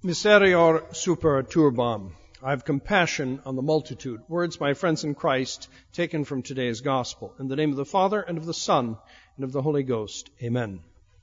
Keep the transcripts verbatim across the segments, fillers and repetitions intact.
Miserior super turbam. I have compassion on the multitude. Words, my friends in Christ, taken from today's gospel. In the name of the Father, and of the Son, and of the Holy Ghost. Amen.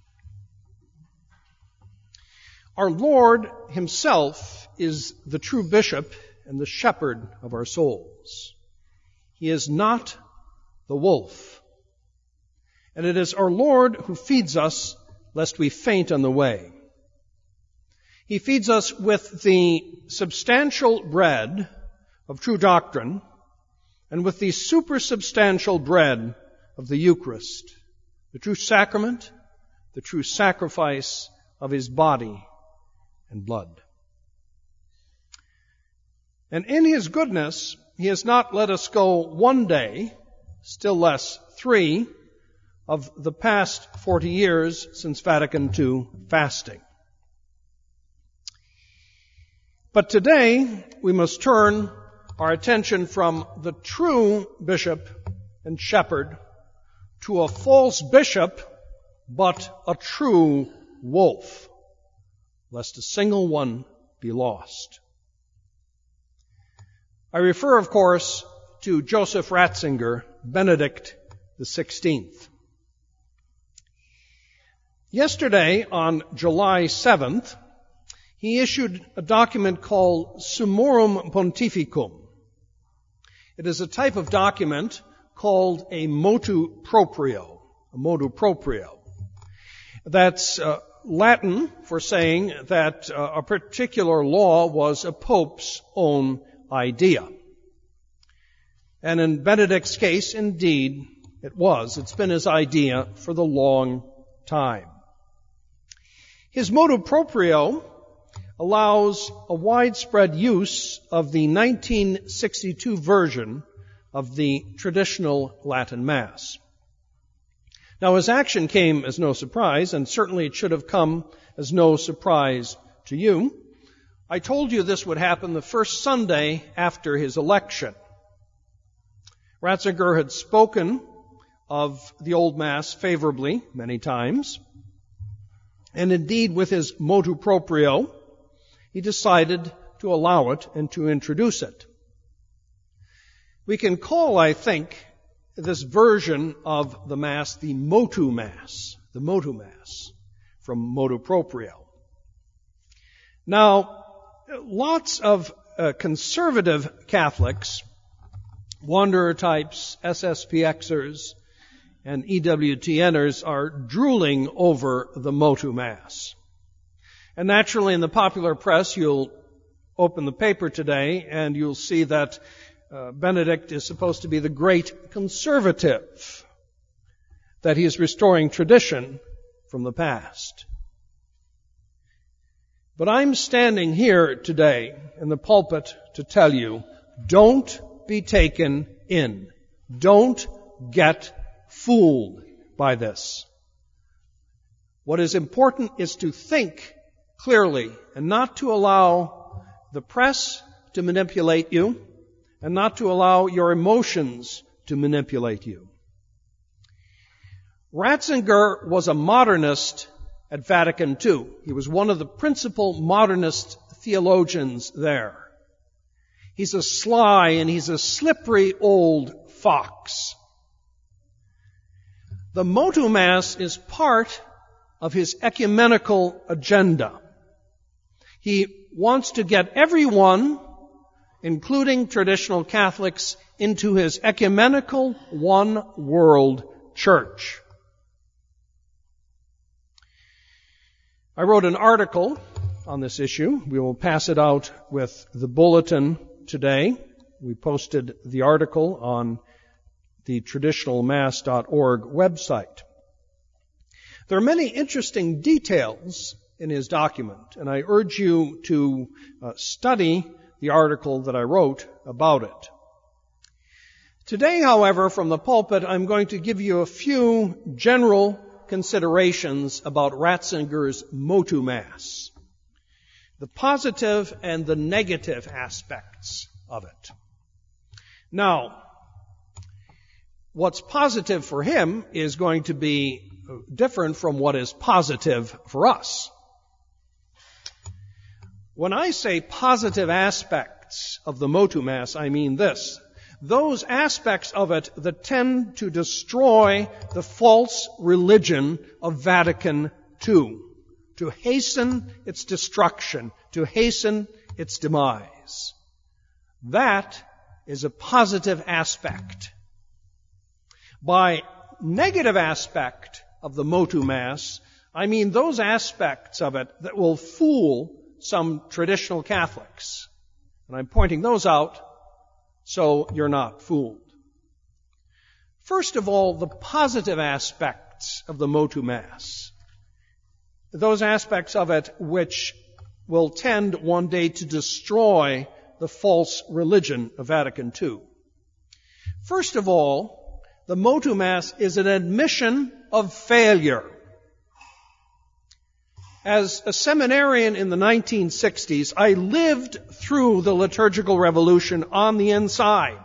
Our Lord himself is the true bishop and the shepherd of our souls. He is not the wolf. And it is our Lord who feeds us lest we faint on the way. He feeds us with the substantial bread of true doctrine and with the supersubstantial bread of the Eucharist, the true sacrament, the true sacrifice of his body and blood. And in his goodness, he has not let us go one day, still less three, of the past forty years since Vatican Two fasting. But today, we must turn our attention from the true bishop and shepherd to a false bishop, but a true wolf, lest a single one be lost. I refer, of course, to Joseph Ratzinger, Benedict the sixteenth. Yesterday, on July seventh, he issued a document called Summorum Pontificum. It is a type of document called a motu proprio, a motu proprio. That's uh, Latin for saying that uh, a particular law was a pope's own idea. And in Benedict's case, indeed, it was. It's been his idea for the long time. His motu proprio allows a widespread use of the nineteen sixty-two version of the traditional Latin Mass. Now, his action came as no surprise, and certainly it should have come as no surprise to you. I told you this would happen the first Sunday after his election. Ratzinger had spoken of the Old Mass favorably many times, and indeed with his motu proprio, he decided to allow it and to introduce it. We can call, I think, this version of the Mass the Motu Mass, the Motu Mass, from motu proprio. Now, lots of uh, conservative Catholics, wanderer types, S S P Xers, and E W T Ners are drooling over the Motu Mass. And naturally, in the popular press, you'll open the paper today and you'll see that uh, Benedict is supposed to be the great conservative, that he is restoring tradition from the past. But I'm standing here today in the pulpit to tell you, don't be taken in. Don't get fooled by this. What is important is to think clearly and not to allow the press to manipulate you and not to allow your emotions to manipulate you. Ratzinger was a modernist at Vatican Two. He was one of the principal modernist theologians there. He's a sly and he's a slippery old fox. The Motu Mass is part of his ecumenical agenda. He wants to get everyone, including traditional Catholics, into his ecumenical one-world church. I wrote an article on this issue. We will pass it out with the bulletin today. We posted the article on the traditional mass dot org website. There are many interesting details in his document, and I urge you to uh, study the article that I wrote about it. Today, however, from the pulpit, I'm going to give you a few general considerations about Ratzinger's Motu Mass, the positive and the negative aspects of it. Now, what's positive for him is going to be different from what is positive for us. When I say positive aspects of the Motu Mass, I mean this. Those aspects of it that tend to destroy the false religion of Vatican Two, to hasten its destruction, to hasten its demise. That is a positive aspect. By negative aspect of the Motu Mass, I mean those aspects of it that will fool some traditional Catholics. And I'm pointing those out so you're not fooled. First of all, the positive aspects of the Motu Mass. Those aspects of it which will tend one day to destroy the false religion of Vatican Two. First of all, the Motu Mass is an admission of failure. As a seminarian in the nineteen sixties, I lived through the liturgical revolution on the inside.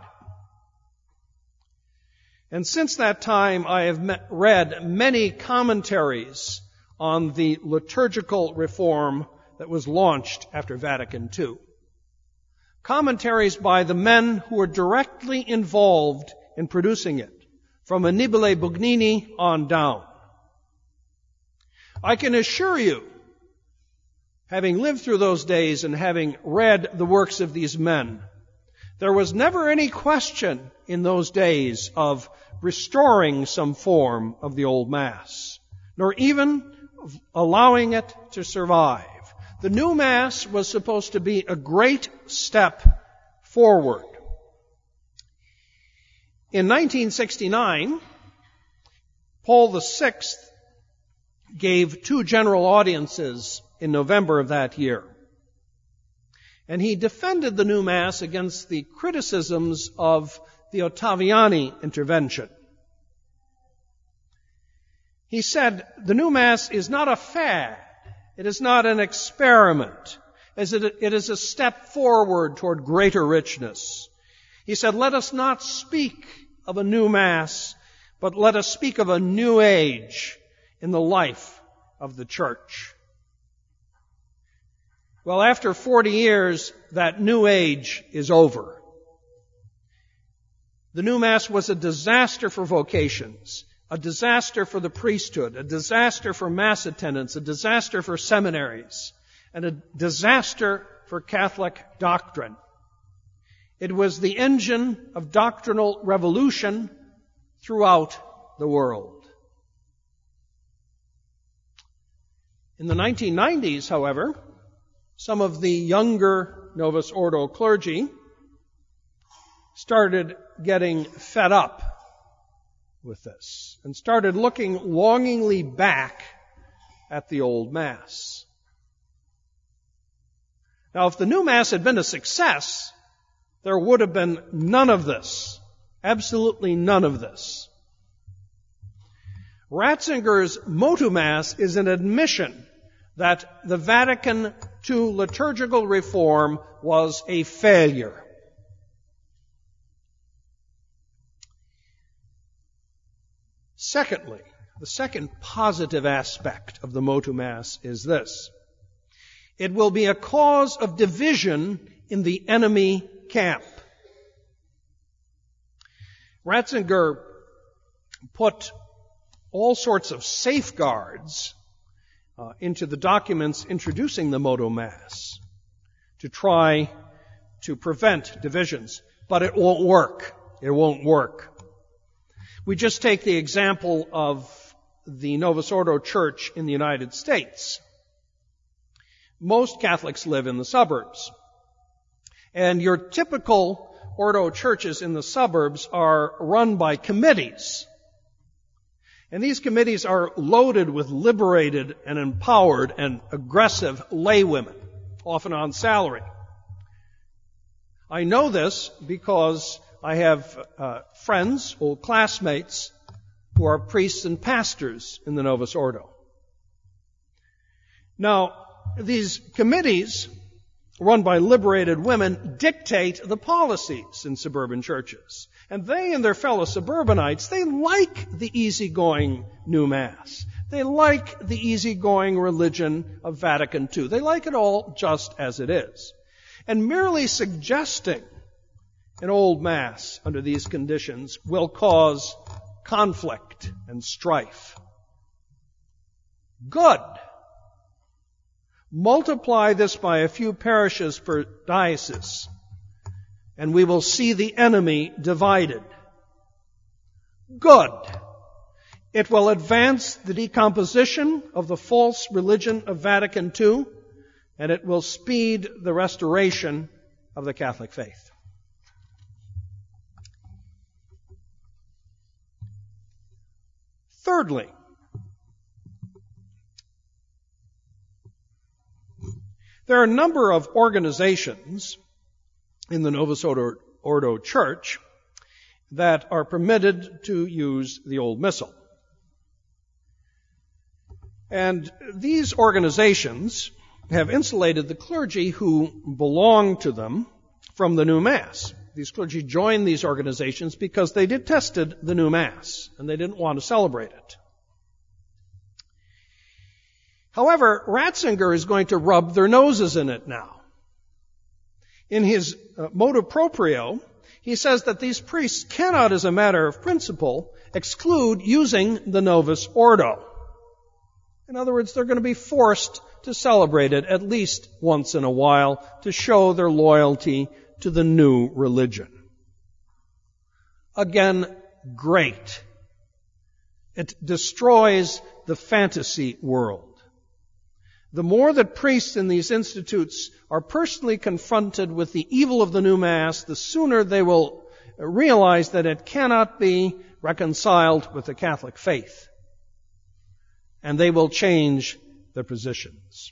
And since that time, I have met, read many commentaries on the liturgical reform that was launched after Vatican Two. Commentaries by the men who were directly involved in producing it, from Annibale Bugnini on down. I can assure you, having lived through those days and having read the works of these men, there was never any question in those days of restoring some form of the old Mass, nor even of allowing it to survive. The new Mass was supposed to be a great step forward. In nineteen sixty-nine, Paul the Sixth gave two general audiences in November of that year. And he defended the new Mass against the criticisms of the Ottaviani intervention. He said, the new Mass is not a fad. It is not an experiment. As it, it is a step forward toward greater richness. He said, let us not speak of a new Mass, but let us speak of a new age in the life of the Church. Well, after forty years, that new age is over. The new Mass was a disaster for vocations, a disaster for the priesthood, a disaster for Mass attendants, a disaster for seminaries, and a disaster for Catholic doctrine. It was the engine of doctrinal revolution throughout the world. In the nineteen nineties, however, some of the younger Novus Ordo clergy started getting fed up with this and started looking longingly back at the old Mass. Now, if the new Mass had been a success, there would have been none of this. Absolutely none of this. Ratzinger's Motu Mass is an admission that the Vatican Two liturgical reform was a failure. Secondly, the second positive aspect of the Motu Mass is this. It will be a cause of division in the enemy camp. Ratzinger put all sorts of safeguards uh, into the documents introducing the Motu Mass to try to prevent divisions. But it won't work. It won't work. We just take the example of the Novus Ordo Church in the United States. Most Catholics live in the suburbs. And your typical Ordo churches in the suburbs are run by committees. And these committees are loaded with liberated and empowered and aggressive laywomen, often on salary. I know this because I have uh, friends, old classmates, who are priests and pastors in the Novus Ordo. Now, these committees run by liberated women, dictate the policies in suburban churches. And they and their fellow suburbanites, they like the easygoing new Mass. They like the easygoing religion of Vatican Two. They like it all just as it is. And merely suggesting an old Mass under these conditions will cause conflict and strife. Good. Multiply this by a few parishes per diocese, and we will see the enemy divided. Good. It will advance the decomposition of the false religion of Vatican Two, and it will speed the restoration of the Catholic faith. Thirdly, there are a number of organizations in the Novus Ordo, Ordo Church that are permitted to use the Old Missal. And these organizations have insulated the clergy who belong to them from the new Mass. These clergy joined these organizations because they detested the new Mass and they didn't want to celebrate it. However, Ratzinger is going to rub their noses in it now. In his uh, motu proprio, he says that these priests cannot, as a matter of principle, exclude using the Novus Ordo. In other words, they're going to be forced to celebrate it at least once in a while to show their loyalty to the new religion. Again, great. It destroys the fantasy world. The more that priests in these institutes are personally confronted with the evil of the new Mass, the sooner they will realize that it cannot be reconciled with the Catholic faith. And they will change their positions.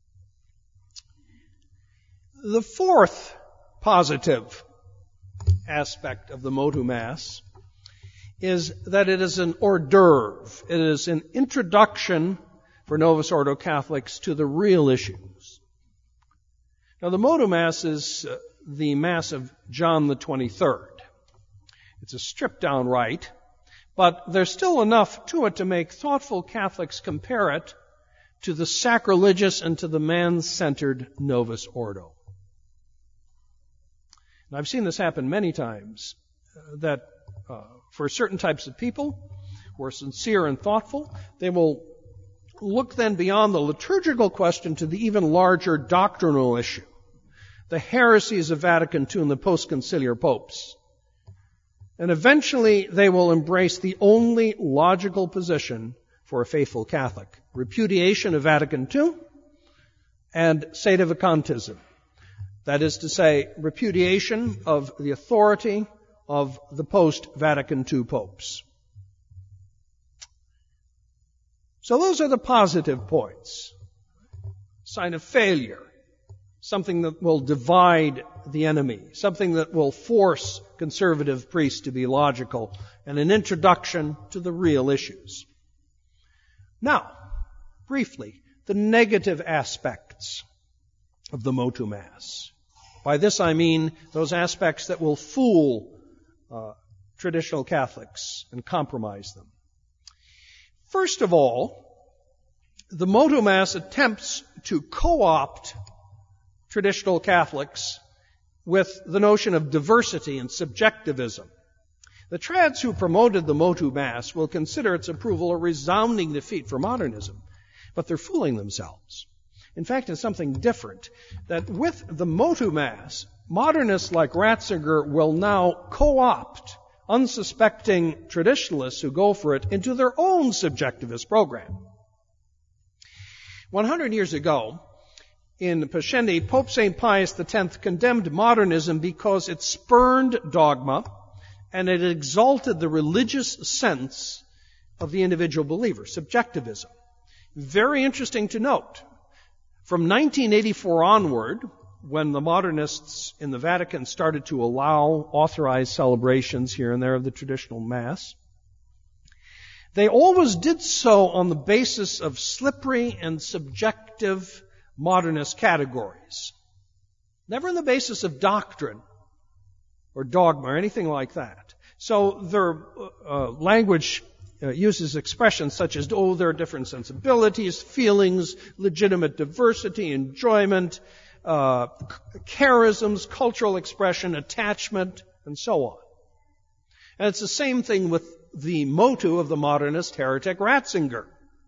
The fourth positive aspect of the Motu Mass is that it is an hors d'oeuvre. It is an introduction for Novus Ordo Catholics to the real issues. Now, the Motu Mass is uh, the Mass of John the twenty-third. It's a stripped-down rite, but there's still enough to it to make thoughtful Catholics compare it to the sacrilegious and to the man-centered Novus Ordo. And I've seen this happen many times, uh, that uh, for certain types of people who are sincere and thoughtful, they will look then beyond the liturgical question to the even larger doctrinal issue, the heresies of Vatican Two and the post-conciliar popes. And eventually they will embrace the only logical position for a faithful Catholic: repudiation of Vatican Two and sedevacantism. That is to say, repudiation of the authority of the post-Vatican Two popes. So those are the positive points. Sign of failure. Something that will divide the enemy. Something that will force conservative priests to be logical. And an introduction to the real issues. Now, briefly, the negative aspects of the Motu Mass. By this I mean those aspects that will fool uh, traditional Catholics and compromise them. First of all, the Motu Mass attempts to co-opt traditional Catholics with the notion of diversity and subjectivism. The trads who promoted the Motu Mass will consider its approval a resounding defeat for modernism, but they're fooling themselves. In fact, it's something different, that with the Motu Mass, modernists like Ratzinger will now co-opt unsuspecting traditionalists who go for it into their own subjectivist program. One hundred years ago, in Pascendi, Pope Saint Pius the tenth condemned modernism because it spurned dogma and it exalted the religious sense of the individual believer, subjectivism. Very interesting to note. From nineteen eighty-four onward, when the modernists in the Vatican started to allow authorized celebrations here and there of the traditional Mass, they always did so on the basis of slippery and subjective modernist categories. Never on the basis of doctrine or dogma or anything like that. So their uh, language uh, uses expressions such as, oh, there are different sensibilities, feelings, legitimate diversity, enjoyment, uh, charisms, cultural expression, attachment, and so on. And it's the same thing with the motto of the modernist heretic Ratzinger.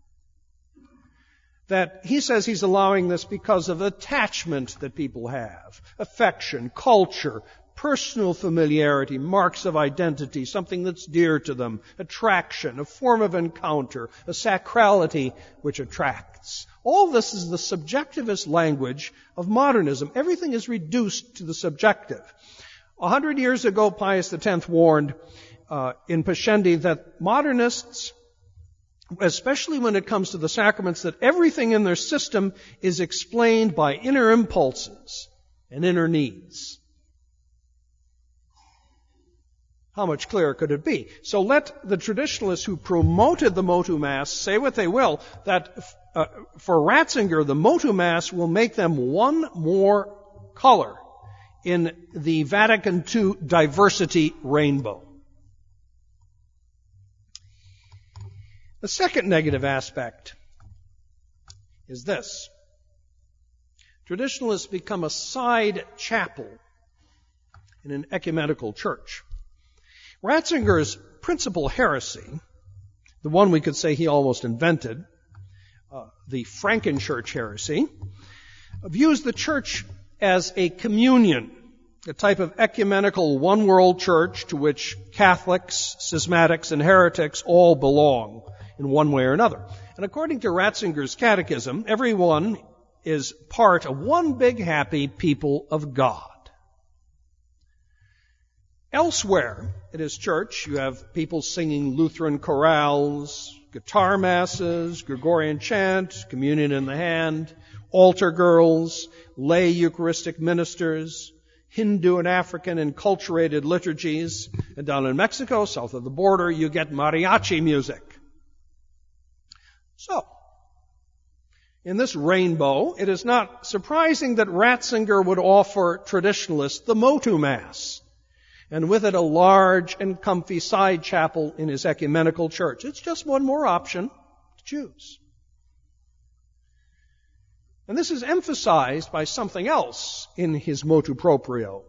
That he says he's allowing this because of attachment that people have, affection, culture, personal familiarity, marks of identity, something that's dear to them, attraction, a form of encounter, a sacrality which attracts. All this is the subjectivist language of modernism. Everything is reduced to the subjective. A hundred years ago, Pius X warned uh, in Pascendi that modernists, especially when it comes to the sacraments, that everything in their system is explained by inner impulses and inner needs. How much clearer could it be? So let the traditionalists who promoted the Motu Mass say what they will, that uh, for Ratzinger, the Motu Mass will make them one more color in the Vatican two diversity rainbow. The second negative aspect is this. Traditionalists become a side chapel in an ecumenical church. Ratzinger's principal heresy, the one we could say he almost invented, uh, the Frankenchurch heresy, views the church as a communion, a type of ecumenical one-world church to which Catholics, schismatics, and heretics all belong in one way or another. And according to Ratzinger's catechism, everyone is part of one big happy people of God. Elsewhere in his church, you have people singing Lutheran chorales, guitar masses, Gregorian chant, communion in the hand, altar girls, lay Eucharistic ministers, Hindu and African enculturated liturgies. And down in Mexico, south of the border, you get mariachi music. So, in this rainbow, it is not surprising that Ratzinger would offer traditionalists the Motu Mass, and with it a large and comfy side chapel in his ecumenical church. It's just one more option to choose. And this is emphasized by something else in his motu proprio.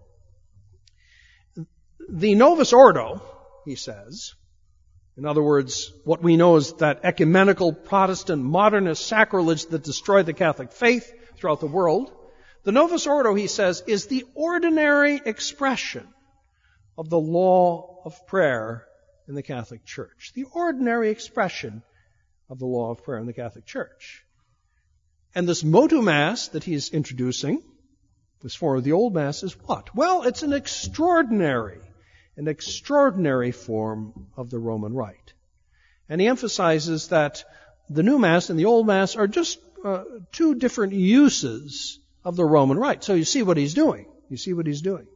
The Novus Ordo, he says, in other words, what we know is that ecumenical Protestant modernist sacrilege that destroyed the Catholic faith throughout the world, the Novus Ordo, he says, is the ordinary expression of the law of prayer in the Catholic Church. The ordinary expression of the law of prayer in the Catholic Church. And this Motu Mass that he's introducing, this form of the Old Mass, is what? Well, it's an extraordinary, an extraordinary form of the Roman Rite. And he emphasizes that the New Mass and the Old Mass are just uh, two different uses of the Roman Rite. So you see what he's doing. You see what he's doing.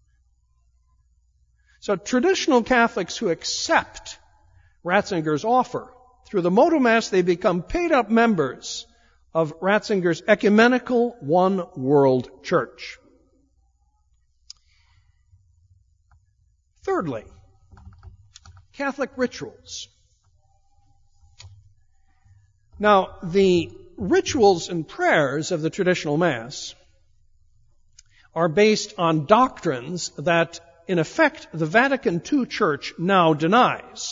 So traditional Catholics who accept Ratzinger's offer, through the Motu Mass they become paid-up members of Ratzinger's ecumenical one-world church. Thirdly, Catholic rituals. Now, the rituals and prayers of the traditional Mass are based on doctrines that, in effect, the Vatican two Church now denies.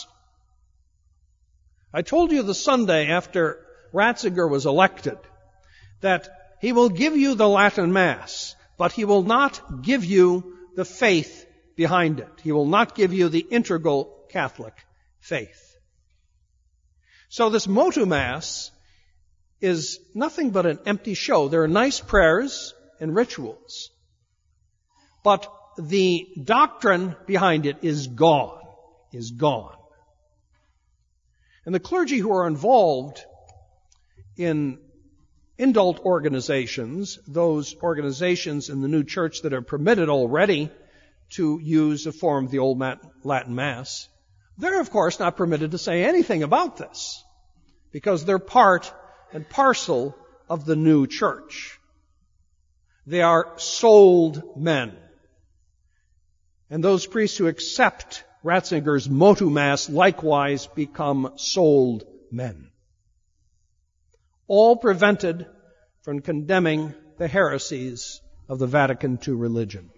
I told you the Sunday after Ratzinger was elected that he will give you the Latin Mass, but he will not give you the faith behind it. He will not give you the integral Catholic faith. So this Motu Mass is nothing but an empty show. There are nice prayers and rituals, but the doctrine behind it is gone, is gone. And the clergy who are involved in indult organizations, those organizations in the new church that are permitted already to use a form of the old Latin Mass, they're of course not permitted to say anything about this because they're part and parcel of the new church. They are sold men. And those priests who accept Ratzinger's motu mass likewise become sold men. All prevented from condemning the heresies of the Vatican two religion.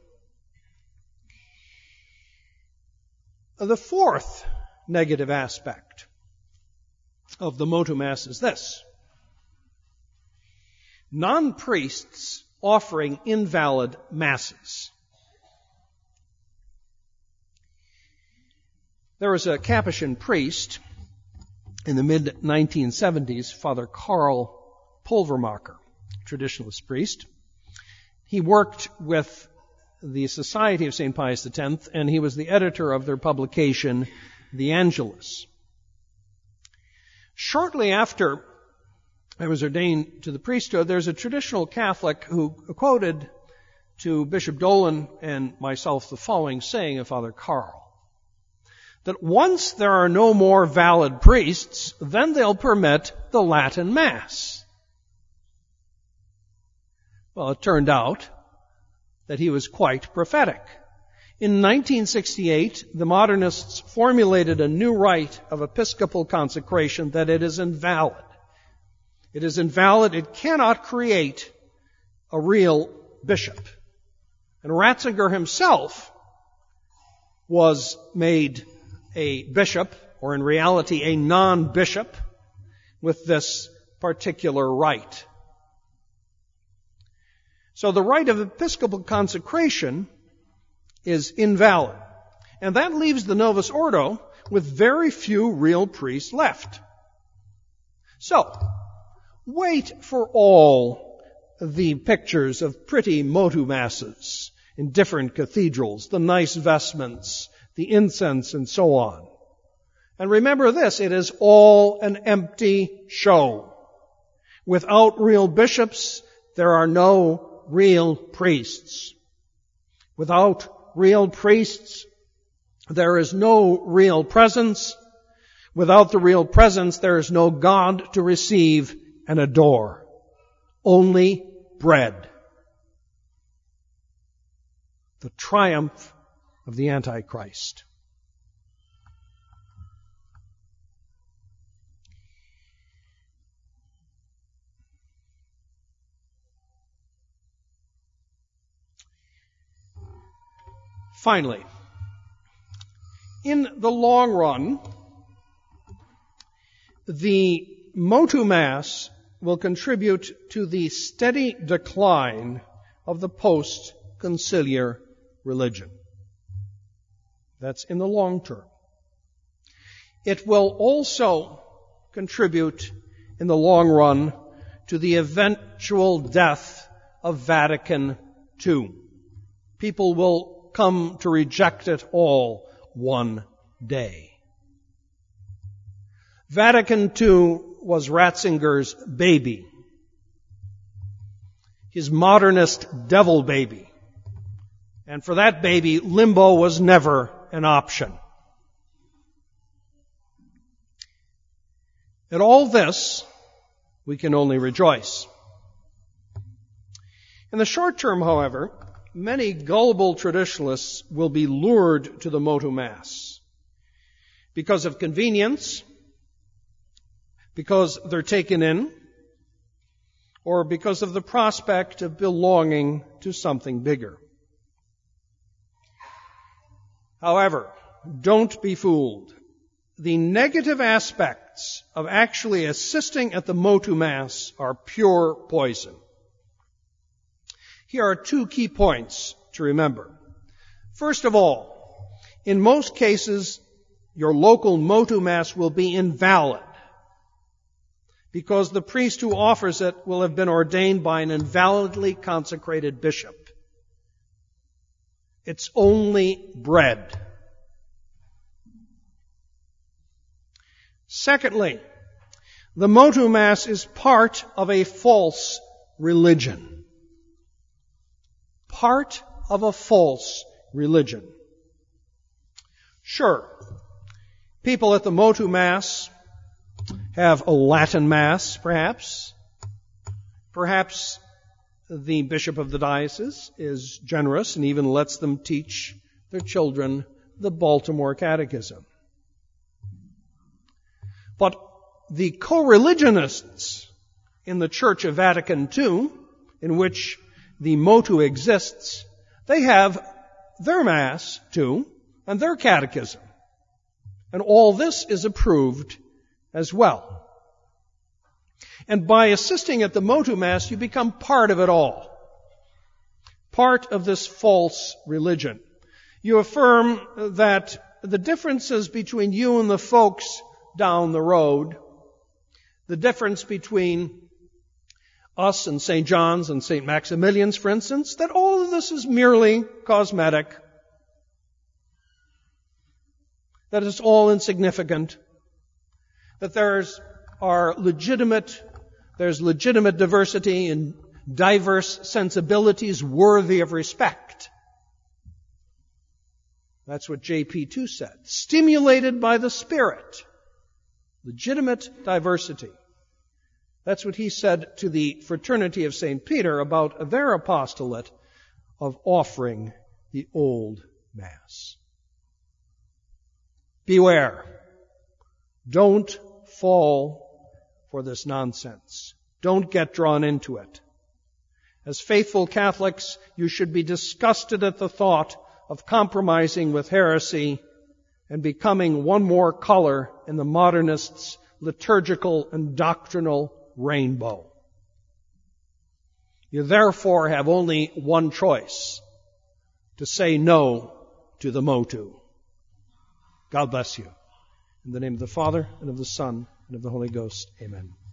The fourth negative aspect of the motu mass is this: non-priests offering invalid masses. There was a Capuchin priest in the mid nineteen seventies, Father Karl Pulvermacher, traditionalist priest. He worked with the Society of Saint Pius X, and he was the editor of their publication, The Angelus. Shortly after I was ordained to the priesthood, there's a traditional Catholic who quoted to Bishop Dolan and myself the following saying of Father Karl: that once there are no more valid priests, then they'll permit the Latin Mass. Well, it turned out that he was quite prophetic. In nineteen sixty-eight, the modernists formulated a new rite of episcopal consecration that it is invalid. It is invalid. It cannot create a real bishop. And Ratzinger himself was made a bishop, or in reality a non-bishop, with this particular rite. So the rite of episcopal consecration is invalid. And that leaves the Novus Ordo with very few real priests left. So, wait for all the pictures of pretty motu masses in different cathedrals, the nice vestments, the incense, and so on. And remember this, it is all an empty show. Without real bishops, there are no real priests. Without real priests, there is no real presence. Without the real presence, there is no God to receive and adore. Only bread. The triumph of the Antichrist. Finally, in the long run, the motu mass will contribute to the steady decline of the post-conciliar religion. That's in the long term. It will also contribute in the long run to the eventual death of Vatican two. People will come to reject it all one day. Vatican two was Ratzinger's baby, his modernist devil baby. And for that baby, limbo was never an option. At all this, we can only rejoice. In the short term, however, many gullible traditionalists will be lured to the motu mass because of convenience, because they're taken in, or because of the prospect of belonging to something bigger. However, don't be fooled. The negative aspects of actually assisting at the motu mass are pure poison. Here are two key points to remember. First of all, in most cases, your local motu mass will be invalid because the priest who offers it will have been ordained by an invalidly consecrated bishop. It's only bread. Secondly, the motu mass is part of a false religion. Part of a false religion. Sure, people at the motu mass have a Latin Mass, perhaps. Perhaps the bishop of the diocese is generous and even lets them teach their children the Baltimore Catechism. But the co-religionists in the Church of Vatican Two, in which the motu exists, they have their Mass too, and their catechism. And all this is approved as well. And by assisting at the motu Mass, you become part of it all. Part of this false religion. You affirm that the differences between you and the folks down the road, the difference between us and Saint John's and Saint Maximilian's, for instance, that all of this is merely cosmetic, that it's all insignificant, that there's are legitimate, there's legitimate diversity and diverse sensibilities worthy of respect. That's what J P two said. Stimulated by the Spirit. Legitimate diversity. That's what he said to the Fraternity of Saint Peter about their apostolate of offering the old Mass. Beware. Don't fall for this nonsense. Don't get drawn into it. As faithful Catholics, you should be disgusted at the thought of compromising with heresy and becoming one more color in the modernists' liturgical and doctrinal rainbow. You therefore have only one choice: to say no to the motu. God bless you. In the name of the Father, and of the Son, and of the Holy Ghost. Amen.